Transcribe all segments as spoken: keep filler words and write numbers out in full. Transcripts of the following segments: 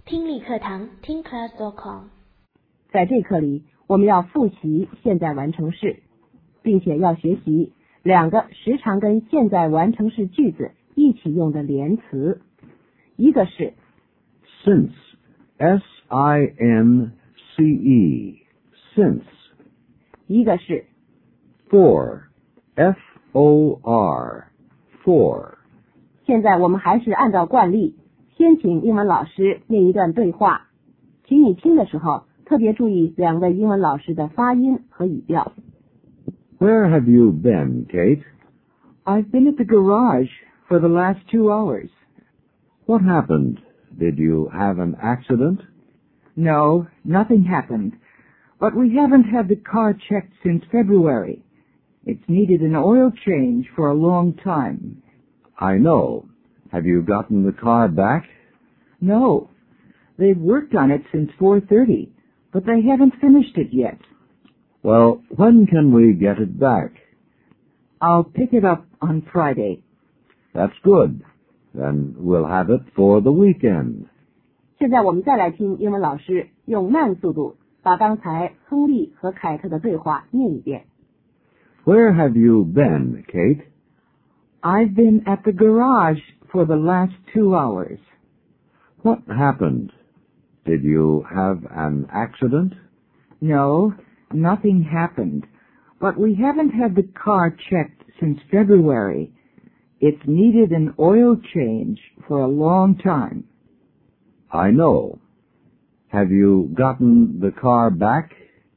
听力课堂听 class dot com。 在这课里，我们要复习现在完成式，并且要学习两个时常跟现在完成式句子一起用的连词，一个是 since, S I N C E, since, 一个是 for, F O R, for. 现在我们还是按照惯例，先请英文老师念一段对话，请你听的时候特别注意两位英文老师的发音和语调。 Where have you been, Kate? I've been at the garage for the last two hours. What happened? Did you have an accident? No, nothing happened. But we haven't had the car checked since February. It's needed an oil change for a long time. I know. Have you gotten the car back? No. They've worked on it since four thirty, but they haven't finished it yet. Well, when can we get it back? I'll pick it up on Friday. That's good. Then we'll have it for the weekend. 现在我们再来听英文老师用慢速度把刚才亨利和凯特的对话念一遍。 Where have you been, Kate? I've been at the garage for the last two hours. What happened? Did you have an accident? No, nothing happened. But we haven't had the car checked since February. It's needed an oil change for a long time. I know. Have you gotten the car back?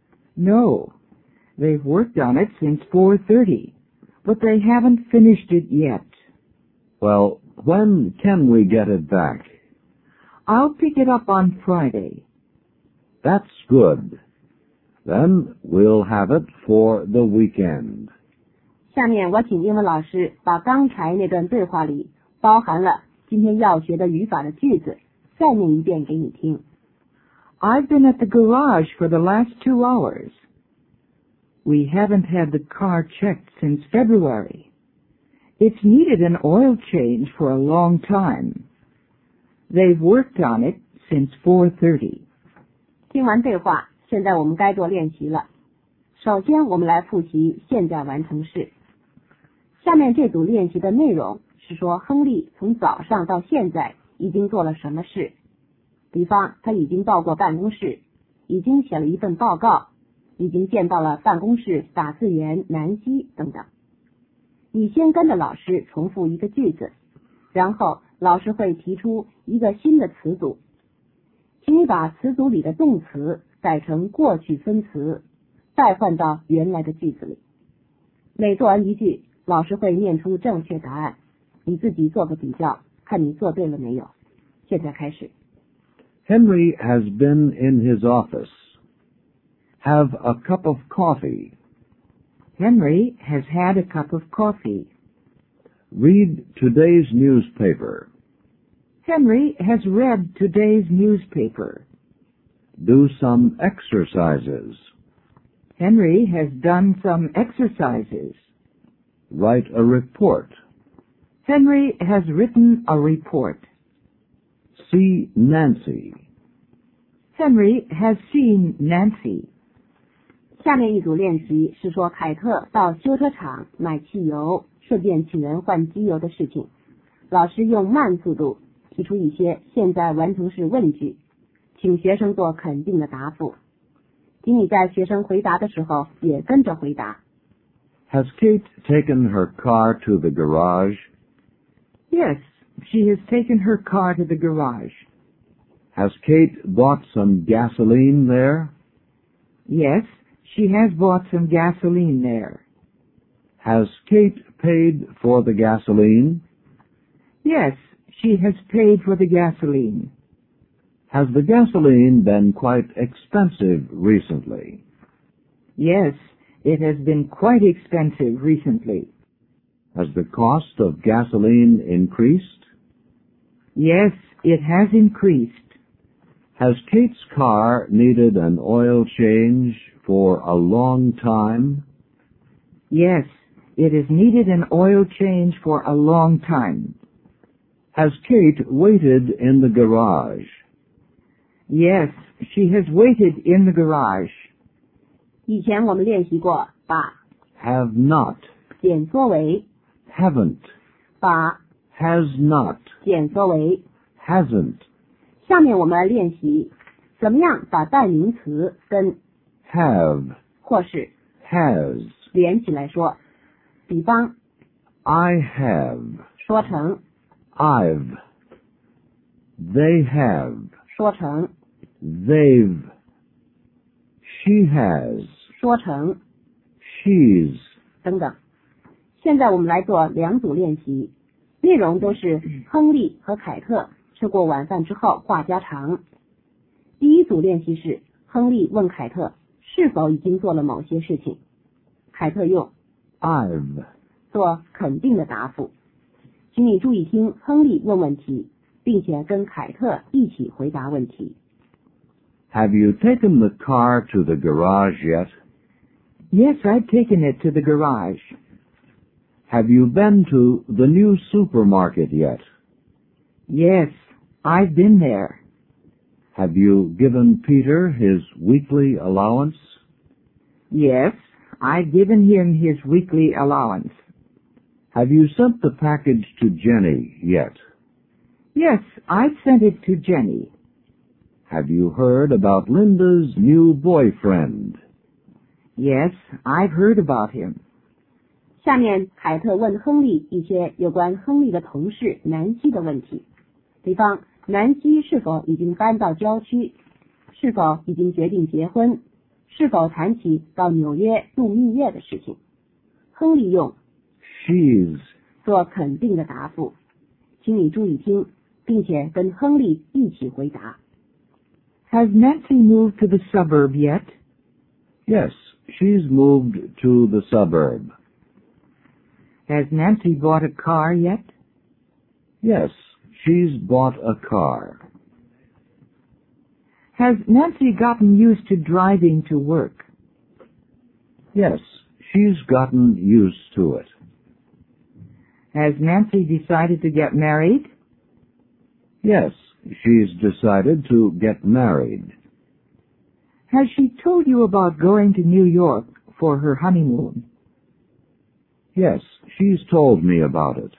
No. They've worked on it since four thirty, but they haven't finished it yet. Well, when can we get it back? I'll pick it up on Friday. That's good. Then we'll have it for the weekend. 下面我请英文老师把刚才那段对话里包含了今天要学的语法的句子再念一遍给你听。 I've been at the garage for the last two hours. We haven't had the car checked since February. It's needed an oil change for a long time. They've worked on it since four thirty. 听完对话，现在我们该做练习了。首先我们来复习现在完成式。下面这组练习的内容是说亨利从早上到现在已经做了什么事，比方他已经到过办公室，已经写了一份报告，已经见到了办公室打字员南希等等。你先跟着老师重复一个句子，然后老师会提出一个新的词组，请你把词组里的动词改成过去分词，再换到原来的句子里。每做完一句，老师会念出正确答案，你自己做个比较，看你做对了没有。现在开始。 Henry has been in his office. Have a cup of coffee. Henry has had a cup of coffee. Read today's newspaper. Henry has read today's newspaper. Do some exercises. Henry has done some exercises. Write a report. Henry has written a report. See Nancy. Henry has seen Nancy. 下面一组练习是说凯特到修车厂买汽油，顺便请人换机油的事情。老师用慢速度提出一些现在完成式问句，请学生做肯定的答复。请你在学生回答的时候也跟着回答。 Has Kate taken her car to the garage? Yes, she has taken her car to the garage. Has Kate bought some gasoline there? Yes, she has bought some gasoline there. Has Kate paid for the gasoline? Yes, she has paid for the gasoline. Has the gasoline been quite expensive recently? Yes, it has been quite expensive recently. Has the cost of gasoline increased? Yes, it has increased. Has Kate's car needed an oil change for a long time? Yes, it has needed an oil change for a long time. Has Kate waited in the garage? Yes, she has waited in the garage. 以前我们练习过把 have not, 简缩为 haven't, 把 has not, 简缩为 hasn't, 下面我们练习怎么样把代名词跟 have, 或是 has. 连起来说。比方 I have, 说成 I've. They have, 说成 they've. She has, 说成 she's. 等等。现在我们来做两组练习，内容都是亨利和凯特吃过晚饭之后话家常。第一组练习是亨利问凯特是否已经做了某些事情，凯特用 I've. 做肯定的答复。请你注意听亨利问问题，并且跟凯特一起回答问题。 Have you taken the car to the garage yet? Yes, I've taken it to the garage. Have you been to the new supermarket yet? Yes, I've been there. Have you given Peter his weekly allowance? Yes, I've given him his weekly allowance. Have you sent the package to Jenny yet? Yes, I've sent it to Jenny. Have you heard about Linda's new boyfriend? Yes, I've heard about him. 下面凯特问亨利一些有关亨利的同事南希的问题，比方南希是否已经搬到郊区，是否已经决定结婚，是否谈起到纽约度蜜月的事情。亨利用 She's. 做肯定的答复，请你注意听，并且跟亨利一起回答。 Has Nancy moved to the suburb yet? Yes, she's moved to the suburb. Has Nancy bought a car yet? Yes, she's bought a car. Has Nancy gotten used to driving to work? Yes, she's gotten used to it. Has Nancy decided to get married? Yes, she's decided to get married. Has she told you about going to New York for her honeymoon? Yes, she's told me about it.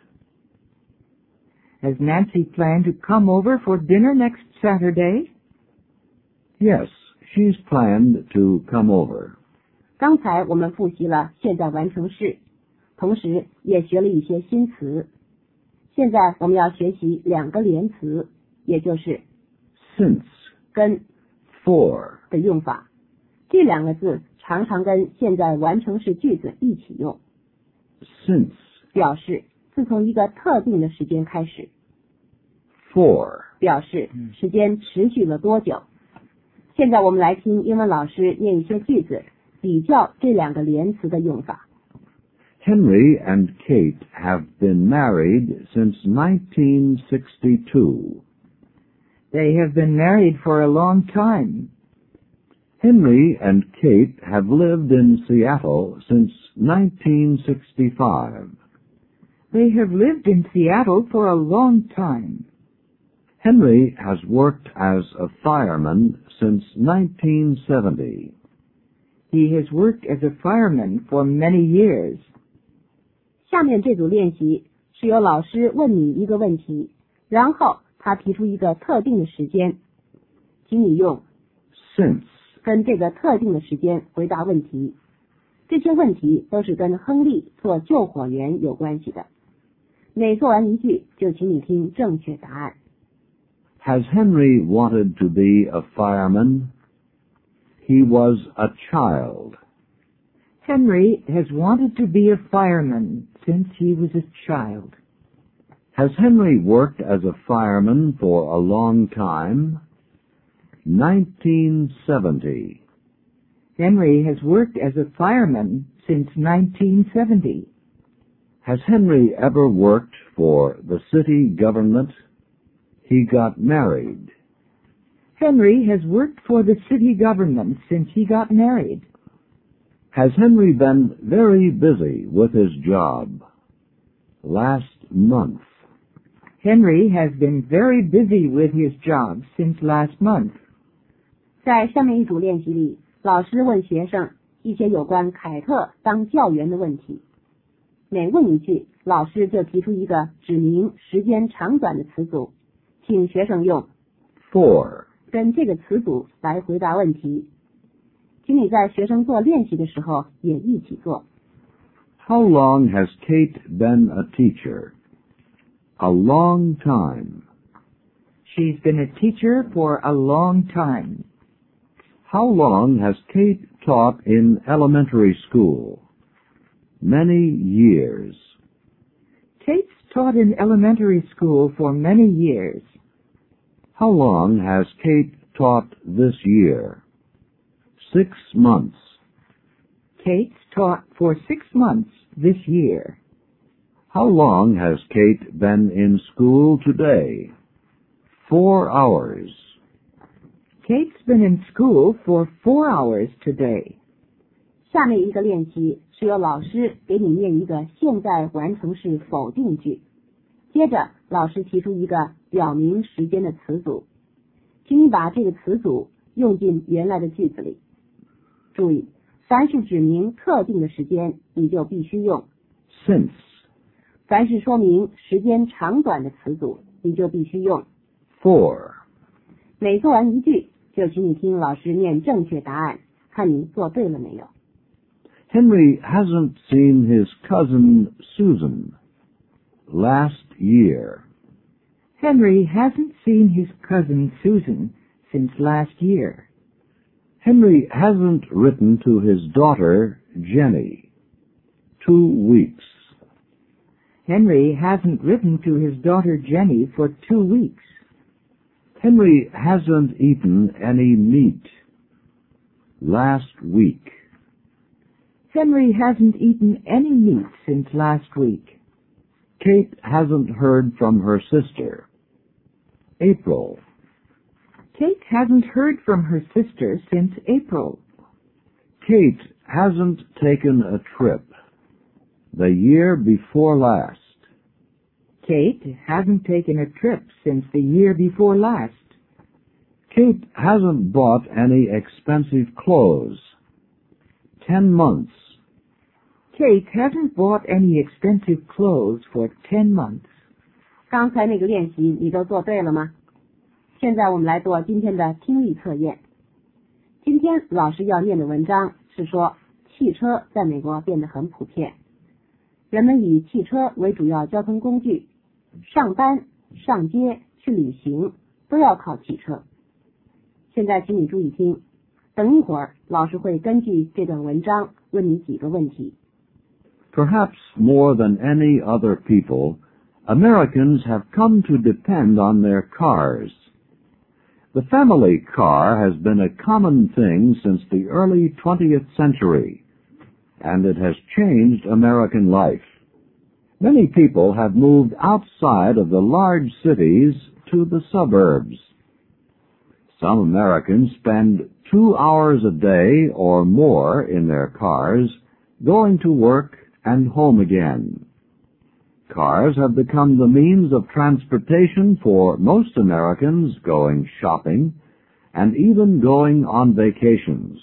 Has Nancy planned to come over for dinner next Saturday? Yes, she's planned to come over. 刚才我们复习了现在完成式，同时也学了一些新词。现在我们要学习两个连词，也就是 Since, 跟 for, 的用法。这两个字常常跟现在完成式句子一起用， since, 表示自从一个特定的时间开始， for. 表示时间持续了多久。现在我们来听英文老师念一些句子，比较这两个连词的用法。 Henry and Kate have been married since nineteen sixty-two. They have been married for a long time. Henry and Kate have lived in Seattle since nineteen sixty-five. They have lived in Seattle for a long time. Henry has worked as a fireman since nineteen seventy. He has worked as a fireman for many years. 下面这组练习是由老师问你一个问题，然后他提出一个特定的时间，请你用 Since, 跟这个特定的时间回答问题。这些问题都是跟亨利做救火员有关系的。每做完一句，就请你听正确答案。 has Henry wanted to be a fireman? He was a child. Henry has wanted to be a fireman since he was a child. Has Henry worked as a fireman for a long time? nineteen seventy. Henry has worked as a fireman since nineteen seventy. Has Henry ever worked for the city government? He got married. Henry has worked for the city government since he got married. Has Henry been very busy with his job? Last month. Henry has been very busy with his job since last month. 在下面一组练习里，老师问学生一些有关凯特当教员的问题。每问一句，老师就提出一个指明时间长短的词组，请学生用 For. 跟这个词组来回答问题。请你在学生做练习的时候也一起做。 How long has Kate been a teacher? A long time. She's been a teacher for a long time. How long has Kate taught in elementary school? Many years. Kate's taught in elementary school for many years. How long has Kate taught this year? Six months. Kate's taught for six months this year. How long has Kate been in school today? Four hours. Kate's been in school for four hours today. 下面一个练习是由老师给你念一个现在完成式否定句，接着老师提出一个表明时间的词组，请你把这个词组用进原来的句子里。注意，凡是指明特定的时间，你就必须用 Since. 凡是说明时间长短的词组，你就必须用 For. 每做完一句，就请你听老师念正确答案，看你做对了没有。 Henry hasn't seen his cousin Susan last year. Henry hasn't seen his cousin Susan since last year. Henry hasn't written to his daughter Jenny. Two weeks. Henry hasn't written to his daughter Jenny for two weeks. Henry hasn't eaten any meat last week. Henry hasn't eaten any meat since last week. Kate hasn't heard from her sister. April. Kate hasn't heard from her sister since April. Kate hasn't taken a trip the year before last. Kate hasn't taken a trip since the year before last. Kate hasn't bought any expensive clothes. Ten months. Kate hasn't bought any expensive clothes for ten months. 刚才那个练习你都做对了吗？现在我们来做今天的听力测验。今天老师要念的文章是说，汽车在美国变得很普遍，人们以汽车为主要交通工具，上班、上街、去旅行都要靠汽车。现在请你注意听，等一会儿老师会根据这段文章问你几个问题。 Perhaps more than any other people, Americans have come to depend on their cars. The family car has been a common thing since the early twentieth century, and it has changed American life. Many people have moved outside of the large cities to the suburbs. Some Americans spend two hours a day or more in their cars going to work and home again. Cars have become the means of transportation for most Americans going shopping and even going on vacations.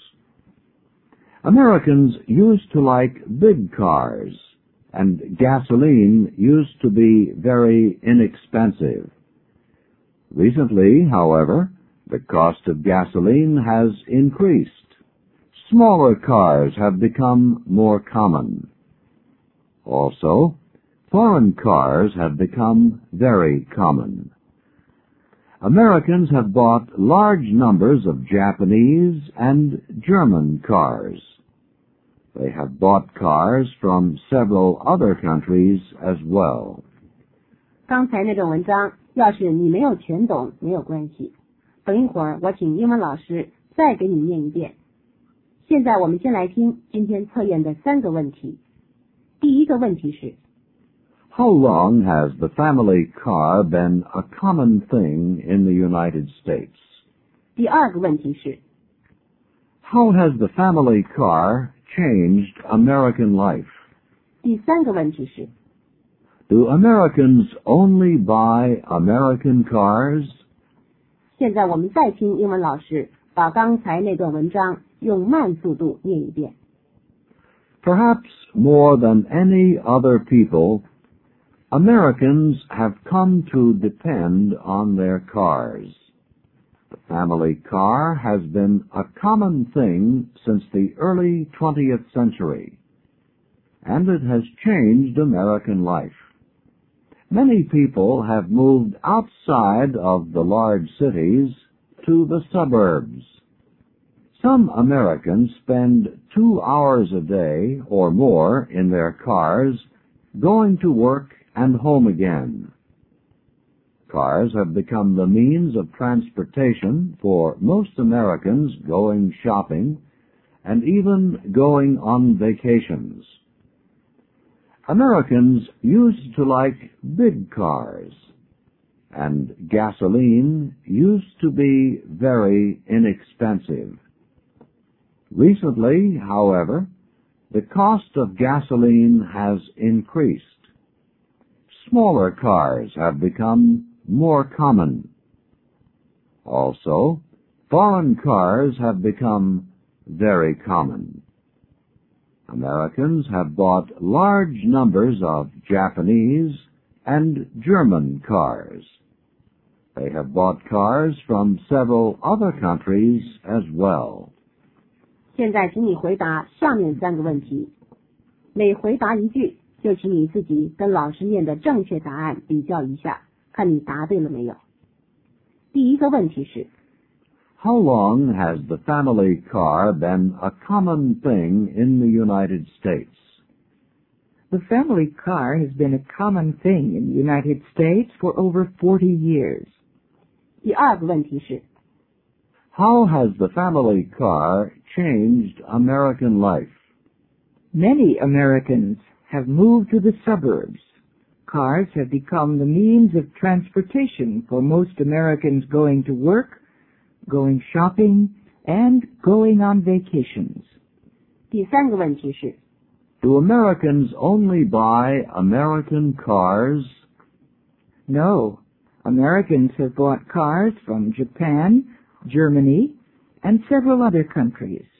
Americans used to like big cars, and gasoline used to be very inexpensive. Recently, however, the cost of gasoline has increased. Smaller cars have become more common. Also, foreign cars have become very common. Americans have bought large numbers of Japanese and German cars. They have bought cars from several other countries as well. 刚才那段文章，要是你没有全懂，没有关系。等一会儿我请英文老师再给你念一遍。现在我们先来听今天测验的三个问题。第一个问题是 How long has the family car been a common thing in the United States? 第二个问题是 How has the family car changed American life? 第三个问题是 Do Americans only buy American cars? 现在我们再听英文老师把刚才那段文章用慢速度念一遍。 Perhaps more than any other people, Americans have come to depend on their cars. The family car has been a common thing since the early twentieth century, and it has changed American life. Many people have moved outside of the large cities to the suburbs. Some Americans spend two hours a day or more in their cars going to work and home again. Cars have become the means of transportation for most Americans going shopping and even going on vacations. Americans used to like big cars, and gasoline used to be very inexpensive. Recently, however, the cost of gasoline has increased. Smaller cars have become more common. Also, foreign cars have become very common. Americans have bought large numbers of Japanese and German cars. They have bought cars from several other countries as well. 现在请你回答下面三个问题，每回答一句，就请你自己跟老师念的正确答案比较一下，看你答对了没有。第一个问题是 How long has the family car been a common thing in the United States? The family car has been a common thing in the United States for over forty years. 第二个问题是 How has the family car changed American life? Many Americans have moved to the suburbs. Cars have become the means of transportation for most Americans going to work, going shopping, and going on vacations. 第三个问题是 Do Americans only buy American cars? No, Americans have bought cars from Japan, Germany, and several other countries.